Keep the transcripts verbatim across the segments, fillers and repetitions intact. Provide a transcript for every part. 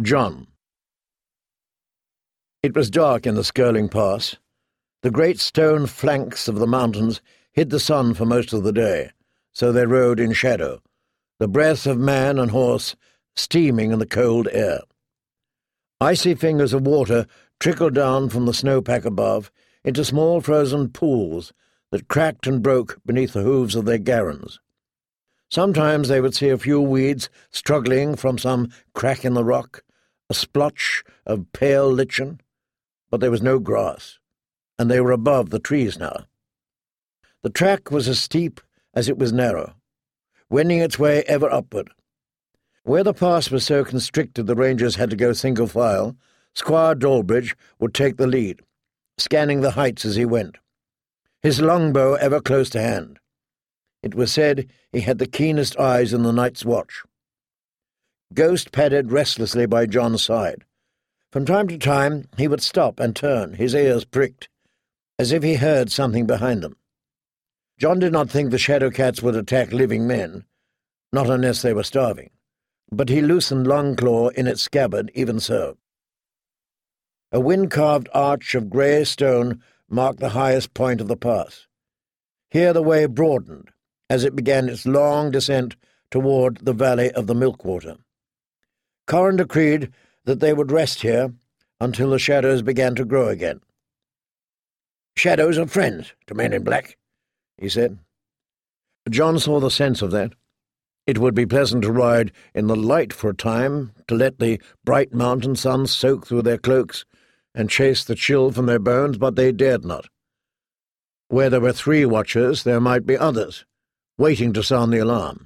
John. It was dark in the Skirling Pass. The great stone flanks of the mountains hid the sun for most of the day, so they rode in shadow, the breath of man and horse steaming in the cold air. Icy fingers of water trickled down from the snowpack above into small frozen pools that cracked and broke beneath the hooves of their garrons. Sometimes they would see a few weeds struggling from some crack in the rock, a splotch of pale lichen, but there was no grass, and they were above the trees now. The track was as steep as it was narrow, wending its way ever upward. Where the pass was so constricted the rangers had to go single file, Squire Dawlbridge would take the lead, scanning the heights as he went, his longbow ever close to hand. It was said he had the keenest eyes in the night's watch. Ghost padded restlessly by John's side. From time to time he would stop and turn, his ears pricked, as if he heard something behind them. John did not think the Shadowcats would attack living men, not unless they were starving, but he loosened Longclaw in its scabbard even so. A wind-carved arch of grey stone marked the highest point of the pass. Here the way broadened, as it began its long descent toward the valley of the Milkwater. Corin decreed that they would rest here until the shadows began to grow again. "Shadows are friends to men in black," he said. John saw the sense of that. It would be pleasant to ride in the light for a time, to let the bright mountain sun soak through their cloaks and chase the chill from their bones, but they dared not. Where there were three watchers, there might be others, waiting to sound the alarm.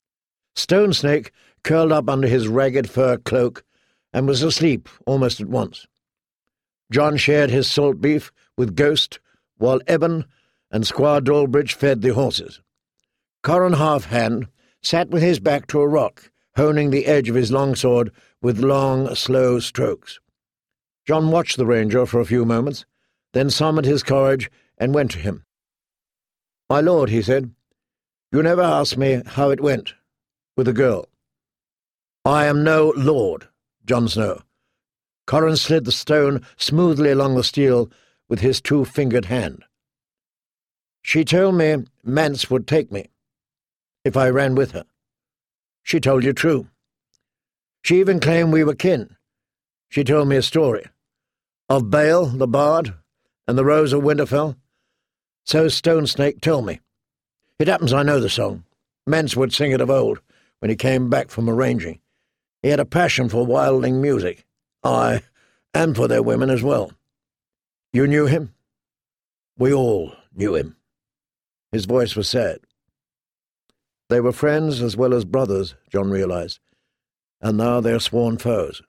Stone Snake curled up under his ragged fur cloak and was asleep almost at once. John shared his salt beef with Ghost, while Eben and Squire Dawlbridge fed the horses. Corin Halfhand sat with his back to a rock, honing the edge of his longsword with long, slow strokes. John watched the ranger for a few moments, then summoned his courage and went to him. "My lord," he said, "you never asked me how it went with the girl." "I am no lord, Jon Snow." Corin slid the stone smoothly along the steel with his two-fingered hand. "She told me Mance would take me, if I ran with her. She told you true. She even claimed we were kin. She told me a story of Bale, the bard, and the Rose of Winterfell. So Stone Snake told me. It happens I know the song. Mance would sing it of old, when he came back from arranging. He had a passion for wildling music. Aye, and for their women as well. You knew him?" "We all knew him." His voice was sad. They were friends as well as brothers, John realized, and now they are sworn foes.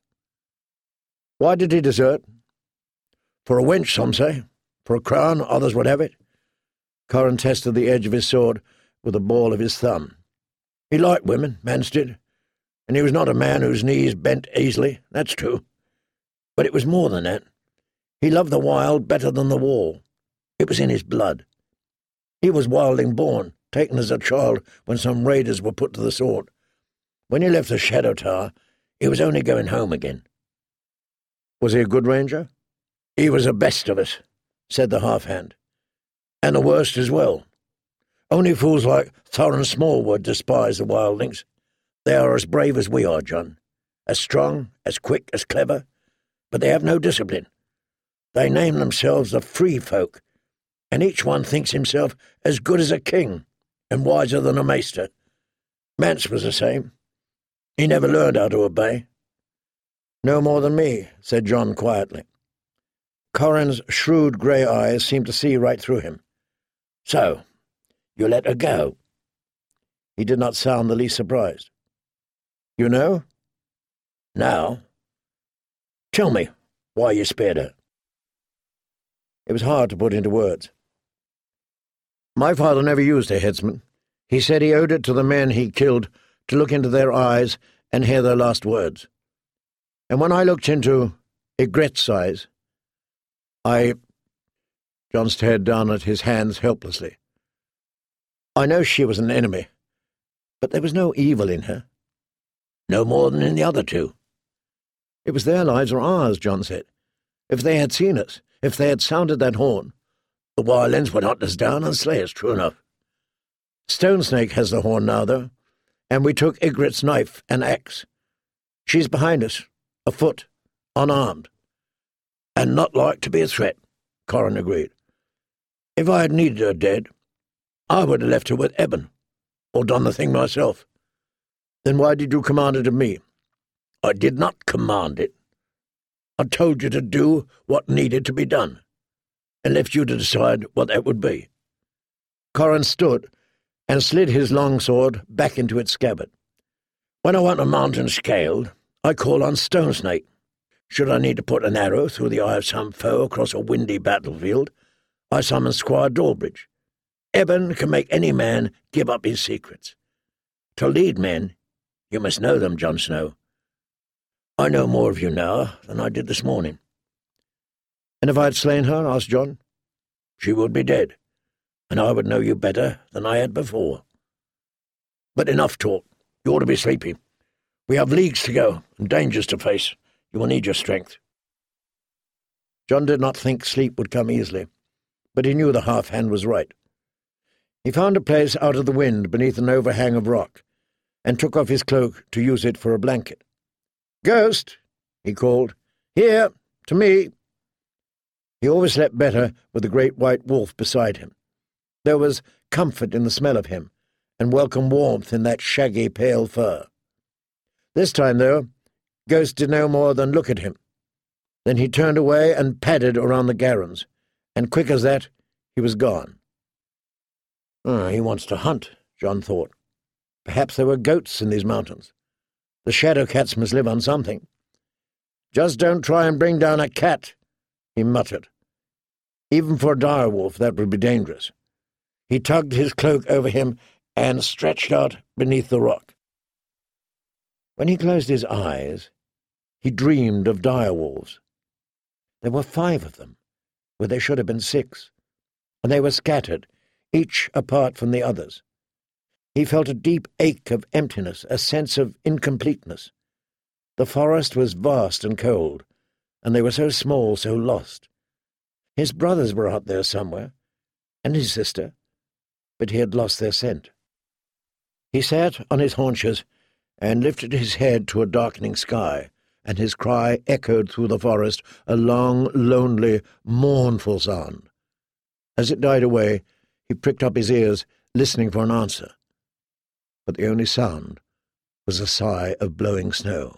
"Why did he desert?" "For a wench, some say. For a crown, others would have it." Corin tested the edge of his sword with the ball of his thumb. "He liked women, Mance did, and he was not a man whose knees bent easily, that's true. But it was more than that. He loved the wild better than the wall. It was in his blood. He was wildling born, taken as a child when some raiders were put to the sword. When he left the Shadow Tower, he was only going home again." "Was he a good ranger?" "He was the best of us," said the half-hand. "And the worst as well. Only fools like Thorin Smallwood despise the wildlings. They are as brave as we are, John, as strong, as quick, as clever, but they have no discipline. They name themselves the Free Folk, and each one thinks himself as good as a king and wiser than a maester. Mance was the same. He never learned how to obey." "No more than me," said John quietly. Corin's shrewd grey eyes seemed to see right through him. "So, you let her go?" He did not sound the least surprised. "You know?" "Now? Tell me why you spared her." It was hard to put into words. "My father never used a headsman. He said he owed it to the men he killed to look into their eyes and hear their last words. And when I looked into Ygritte's eyes, I—" John stared down at his hands helplessly. "I know she was an enemy, but there was no evil in her." "No more than in the other two." It was their lives or ours, John said. If they had seen us, if they had sounded that horn, the Wildlings would hunt us down and slay us, true enough. Stone Snake has the horn now, though, and we took Ygritte's knife and axe. She's behind us, afoot, unarmed. And not like to be a threat, Corin agreed. If I had needed her dead, I would have left her with Eben, or done the thing myself. Then why did you command it of me? I did not command it. I told you to do what needed to be done, and left you to decide what that would be. Corin stood and slid his long sword back into its scabbard. When I want a mountain scaled, I call on Stone Snake. Should I need to put an arrow through the eye of some foe across a windy battlefield, I summon Squire Dawbridge. Eben can make any man give up his secrets. To lead men, you must know them, Jon Snow. I know more of you now than I did this morning. And if I had slain her, asked Jon, she would be dead, and I would know you better than I had before. But enough talk. You ought to be sleepy. We have leagues to go and dangers to face. You will need your strength. Jon did not think sleep would come easily, but he knew the half-hand was right. He found a place out of the wind beneath an overhang of rock, and took off his cloak to use it for a blanket. "Ghost," he called, "here, to me." He always slept better with the great white wolf beside him. There was comfort in the smell of him, and welcome warmth in that shaggy, pale fur. This time, though, Ghost did no more than look at him. Then he turned away and padded around the garrons, and quick as that, he was gone. Oh, he wants to hunt, Jon thought. Perhaps there were goats in these mountains. The shadow cats must live on something. Just don't try and bring down a cat, he muttered. Even for a direwolf, that would be dangerous. He tugged his cloak over him and stretched out beneath the rock. When he closed his eyes, he dreamed of direwolves. There were five of them, where there should have been six, and they were scattered, each apart from the others. He felt a deep ache of emptiness, a sense of incompleteness. The forest was vast and cold, and they were so small, so lost. His brothers were out there somewhere, and his sister, but he had lost their scent. He sat on his haunches and lifted his head to a darkening sky, and his cry echoed through the forest, a long, lonely, mournful sound. As it died away, he pricked up his ears, listening for an answer. But the only sound was a sigh of blowing snow.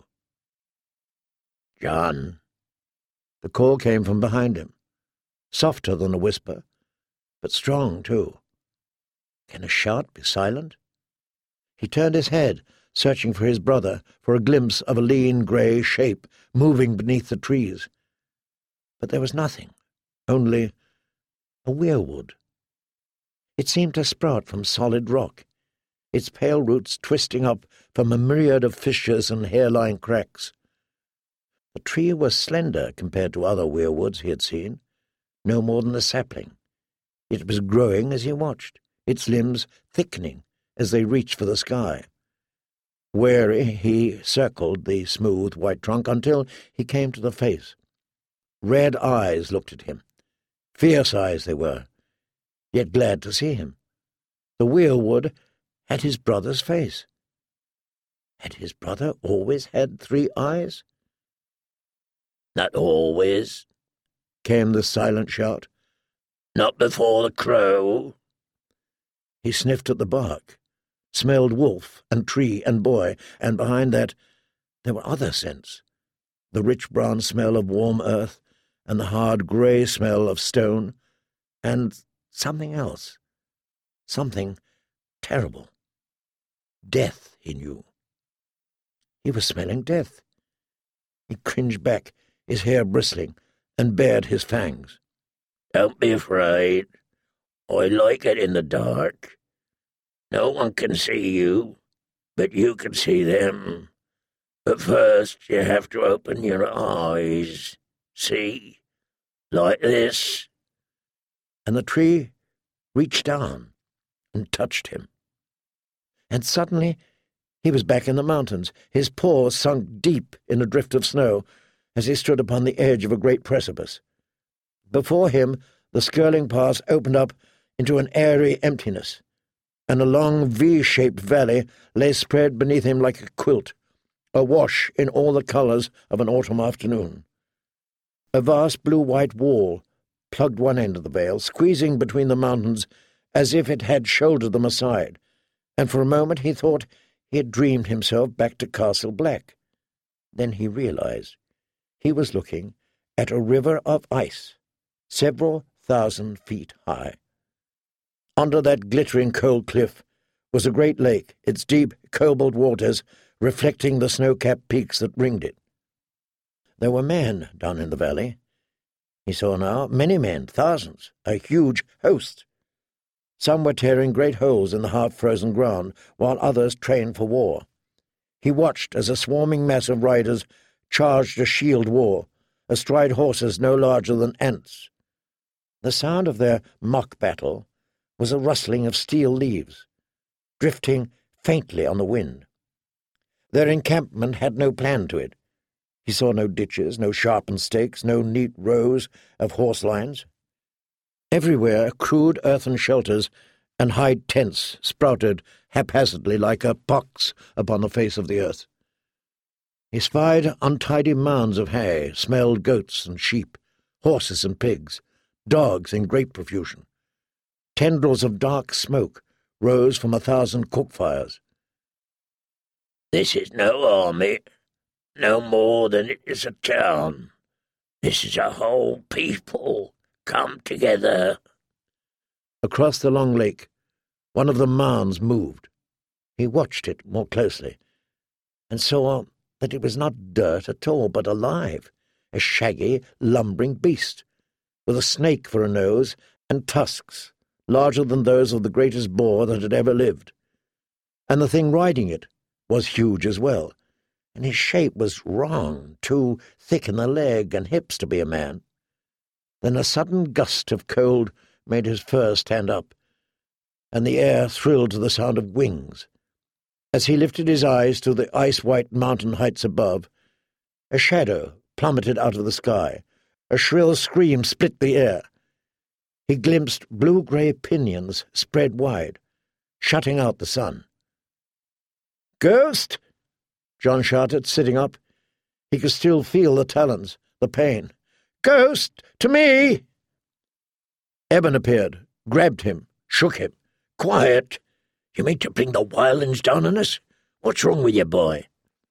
"Jon." The call came from behind him, softer than a whisper, but strong too. Can a shout be silent? He turned his head, searching for his brother, for a glimpse of a lean grey shape moving beneath the trees. But there was nothing, only a weirwood. It seemed to sprout from solid rock, its pale roots twisting up from a myriad of fissures and hairline cracks. The tree was slender compared to other weirwoods he had seen, no more than a sapling. It was growing as he watched, its limbs thickening as they reached for the sky. Wary, he circled the smooth white trunk until he came to the face. Red eyes looked at him. Fierce eyes they were, yet glad to see him. The weirwood had his brother's face. Had his brother always had three eyes? "Not always," came the silent shout. "Not before the crow." He sniffed at the bark, smelled wolf and tree and boy, and behind that there were other scents, the rich brown smell of warm earth, and the hard grey smell of stone, and something else, something terrible. Death, he knew. He was smelling death. He cringed back, his hair bristling, and bared his fangs. "Don't be afraid. I like it in the dark. No one can see you, but you can see them. But first you have to open your eyes. See? Like this." And the tree reached down and touched him. And suddenly He was back in the mountains, his paws sunk deep in a drift of snow, as he stood upon the edge of a great precipice. Before him, the Skirling Pass opened up into an airy emptiness, and a long V-shaped valley lay spread beneath him like a quilt, awash in all the colours of an autumn afternoon. A vast blue-white wall plugged one end of the vale, squeezing between the mountains as if it had shouldered them aside, and for a moment he thought he had dreamed himself back to Castle Black. Then he realized he was looking at a river of ice, several thousand feet high. Under that glittering cold cliff was a great lake, its deep cobalt waters reflecting the snow-capped peaks that ringed it. There were men down in the valley. He saw now many men, thousands, a huge host. Some were tearing great holes in the half-frozen ground, while others trained for war. He watched as a swarming mass of riders charged a shield war, astride horses no larger than ants. The sound of their mock battle was a rustling of steel leaves, drifting faintly on the wind. Their encampment had no plan to it. He saw no ditches, no sharpened stakes, no neat rows of horse lines. Everywhere crude earthen shelters and hide tents sprouted haphazardly like a pox upon the face of the earth. He spied untidy mounds of hay, smelled goats and sheep, horses and pigs, dogs in great profusion. Tendrils of dark smoke rose from a thousand cook fires. "This is no army, no more than it is a town. This is a whole people come together." Across the long lake, one of the mounds moved. He watched it more closely, and saw that it was not dirt at all, but alive, a shaggy, lumbering beast, with a snake for a nose and tusks larger than those of the greatest boar that had ever lived. And the thing riding it was huge as well, and his shape was wrong, too thick in the leg and hips to be a man. Then a sudden gust of cold made his fur stand up, and the air thrilled to the sound of wings. As he lifted his eyes to the ice-white mountain heights above, a shadow plummeted out of the sky. A shrill scream split the air. He glimpsed blue-grey pinions spread wide, shutting out the sun. "Ghost!" John shouted, sitting up. He could still feel the talons, the pain. "Ghost! To me!" Eben appeared, grabbed him, shook him. "Quiet! You mean to bring the wildlings down on us? What's wrong with you, boy?"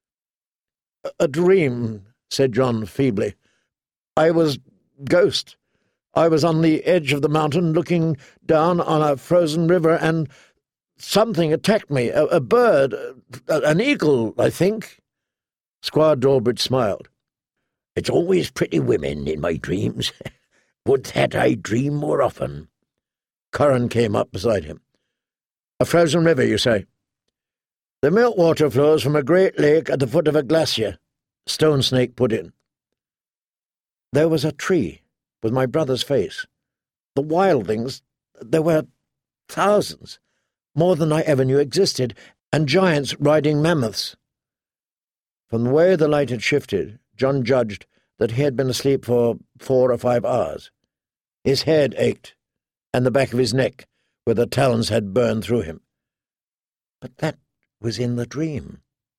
A, a dream," said John feebly. "I was Ghost. I was on the edge of the mountain looking down on a frozen river, and something attacked me, a, a bird, a, an eagle, I think." Squire Dawbridge smiled. "It's always pretty women in my dreams. Would that I dream more often." Curran came up beside him. "A frozen river, you say?" "The milk water flows from a great lake at the foot of a glacier," Stone Snake put in. "There was a tree with my brother's face. The wildlings, there were thousands, more than I ever knew existed, and giants riding mammoths." From the way the light had shifted, John judged that he had been asleep for four or five hours. His head ached, and the back of his neck, where the talons had burned through him. But that was in the dream.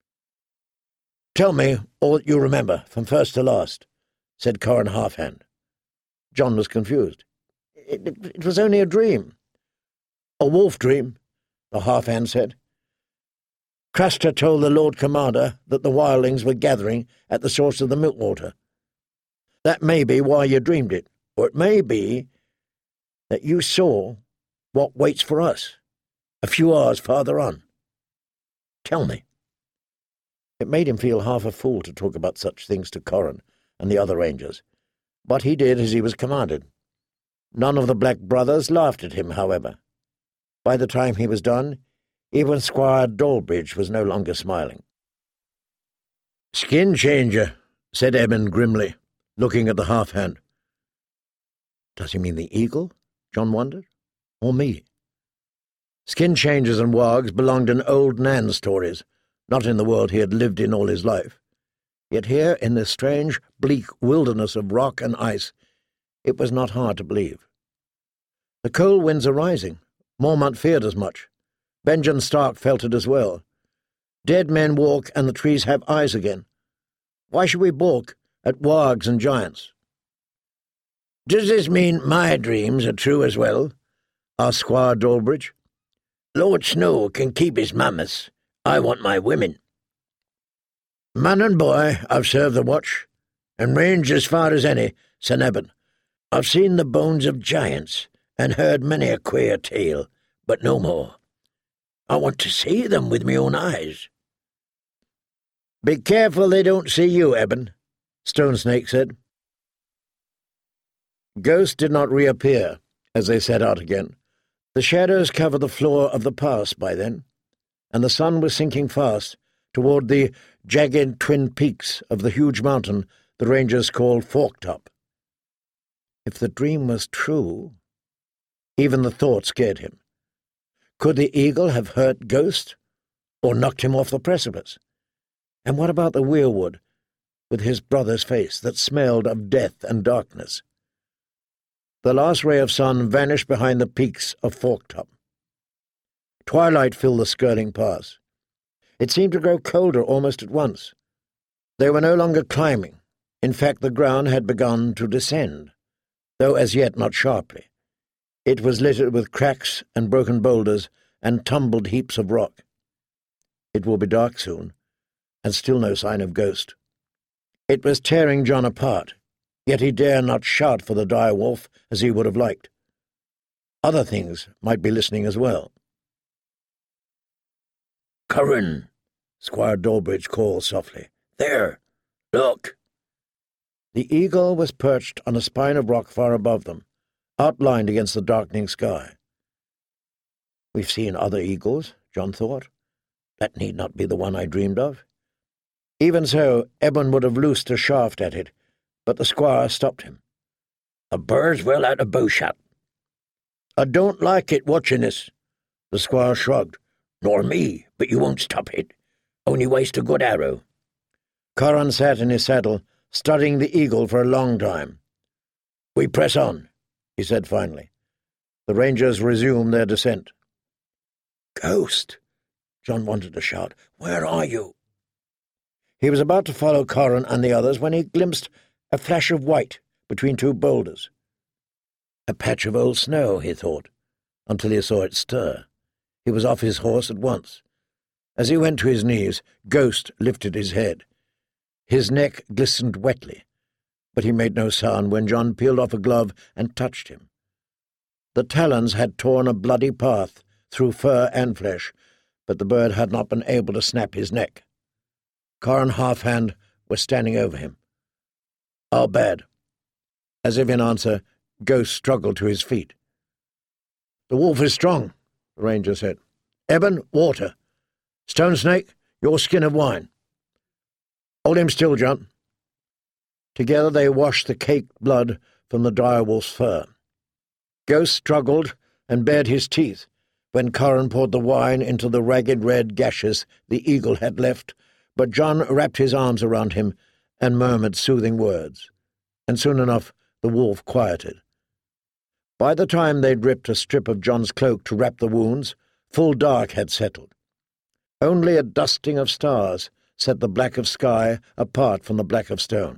"Tell me all that you remember, from first to last," said Corran Halfhand. John was confused. It, it, it was only a dream." "A wolf dream," the Halfhand said. "Craster told the Lord Commander that the wildlings were gathering at the source of the milk-water. That may be why you dreamed it, or it may be that you saw what waits for us, a few hours farther on. Tell me." It made him feel half a fool to talk about such things to Corran and the other rangers, but he did as he was commanded. None of the Black Brothers laughed at him, however. By the time he was done, even Squire Dawbridge was no longer smiling. "Skin changer," said Eben grimly, looking at the Halfhand. Does he mean the eagle? John wondered. Or me? Skin changers and wargs belonged in old Nan stories, not in the world he had lived in all his life. Yet here, in this strange, bleak wilderness of rock and ice, it was not hard to believe. The cold winds are rising. Mormont feared as much. Benjamin Stark felt it as well. Dead men walk, and the trees have eyes again. Why should we balk at wargs and giants? "Does this mean my dreams are true as well?" asked Squire Dawlbridge. "Lord Snow can keep his mammoths. I want my women." "Man and boy, I've served the watch, and ranged as far as any," said Eben. "I've seen the bones of giants, and heard many a queer tale, but no more. I want to see them with my own eyes." "Be careful they don't see you, Eben," Stone Snake said. Ghost did not reappear as they set out again. The shadows covered the floor of the pass by then, and the sun was sinking fast toward the jagged twin peaks of the huge mountain the rangers called Forktop. If the dream was true, even the thought scared him. Could the eagle have hurt Ghost, or knocked him off the precipice? And what about the weirwood, with his brother's face that smelled of death and darkness? The last ray of sun vanished behind the peaks of Forktop. Twilight filled the skirling pass. It seemed to grow colder almost at once. They were no longer climbing. In fact, the ground had begun to descend, though as yet not sharply. It was littered with cracks and broken boulders and tumbled heaps of rock. It will be dark soon, and still no sign of Ghost. It was tearing John apart, yet he dare not shout for the dire wolf as he would have liked. Other things might be listening as well. "Curran," Squire Dawlbridge called softly. "There, look." The eagle was perched on a spine of rock far above them, outlined against the darkening sky. We've seen other eagles, John thought. That need not be the one I dreamed of. Even so, Eben would have loosed a shaft at it, but the squire stopped him. "A bird's well out of bowshot." "I don't like it watching this," the squire shrugged. "Nor me, but you won't stop it. Only waste a good arrow." Curran sat in his saddle, studying the eagle for a long time. "We press on," he said finally. The rangers resumed their descent. "Ghost!" John wanted to shout. "Where are you?" He was about to follow Curran and the others when he glimpsed a flash of white between two boulders. A patch of old snow, he thought, until he saw it stir. He was off his horse at once. As he went to his knees, Ghost lifted his head. His neck glistened wetly, but he made no sound when John peeled off a glove and touched him. The talons had torn a bloody path through fur and flesh, but the bird had not been able to snap his neck. Curran Halfhand was standing over him. "How bad?" As if in answer, Ghost struggled to his feet. "The wolf is strong," the ranger said. "Eben, water. Stone Snake, your skin of wine. Hold him still, John." Together they washed the caked blood from the dire wolf's fur. Ghost struggled and bared his teeth when Curran poured the wine into the ragged red gashes the eagle had left, but John wrapped his arms around him and murmured soothing words, and soon enough the wolf quieted. By the time they'd ripped a strip of John's cloak to wrap the wounds, full dark had settled. Only a dusting of stars set the black of sky apart from the black of stone.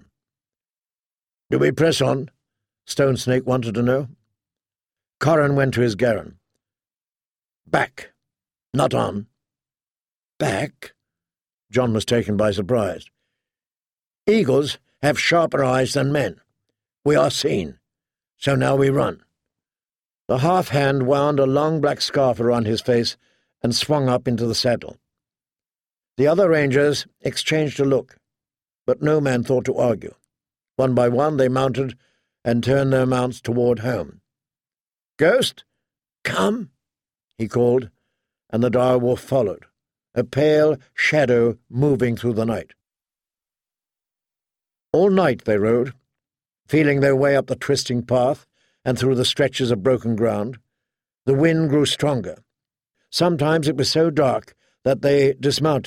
"Do we press on?" Stone Snake wanted to know. Curran went to his garron. "Back, not on." "Back?" John was taken by surprise. "Eagles have sharper eyes than men. We are seen, so now we run." The half-hand wound a long black scarf around his face and swung up into the saddle. The other rangers exchanged a look, but no man thought to argue. One by one they mounted and turned their mounts toward home. "Ghost, come," he called, and the dire wolf followed, a pale shadow moving through the night. All night they rode, feeling their way up the twisting path and through the stretches of broken ground. The wind grew stronger. Sometimes it was so dark that they dismounted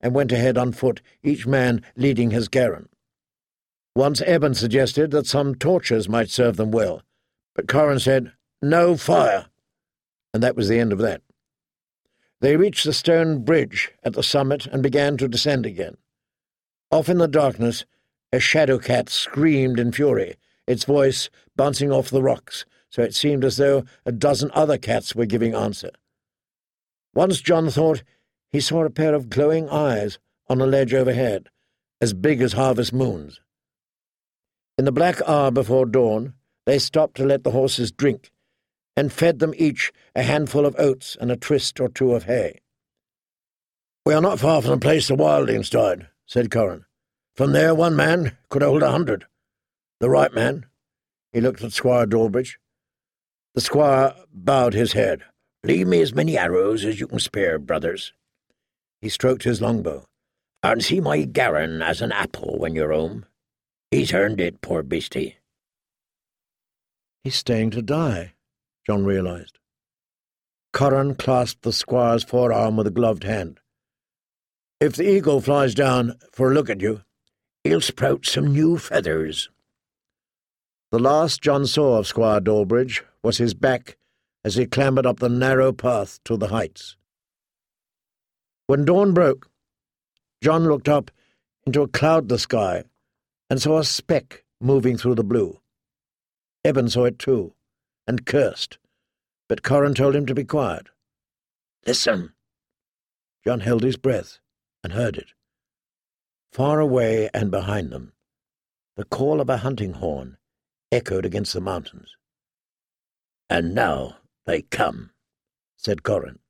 and went ahead on foot, each man leading his garron. Once Eben suggested that some torches might serve them well, but Corran said, "No fire," and that was the end of that. They reached the stone bridge at the summit and began to descend again. Off in the darkness, a shadow cat screamed in fury, its voice bouncing off the rocks, so it seemed as though a dozen other cats were giving answer. Once John thought he saw a pair of glowing eyes on a ledge overhead, as big as harvest moons. In the black hour before dawn, they stopped to let the horses drink, and fed them each a handful of oats and a twist or two of hay. "We are not far from the place the wildlings died," said Corran. "From there one man could hold a hundred. The right man." He looked at Squire Dawlbridge. The squire bowed his head. "Leave me as many arrows as you can spare, brothers." He stroked his longbow. "And see my garron as an apple when you're home. He's earned it, poor beastie." "He's staying to die," John realized. Corran clasped the squire's forearm with a gloved hand. "If the eagle flies down for a look at you, he'll sprout some new feathers." The last John saw of Squire Dawlbridge was his back as he clambered up the narrow path to the heights. When dawn broke, John looked up into a cloudless sky and saw a speck moving through the blue. Eben saw it too, and cursed, but Corran told him to be quiet. "Listen!" John held his breath and heard it. Far away and behind them, the call of a hunting horn echoed against the mountains. "And now they come," said Corran.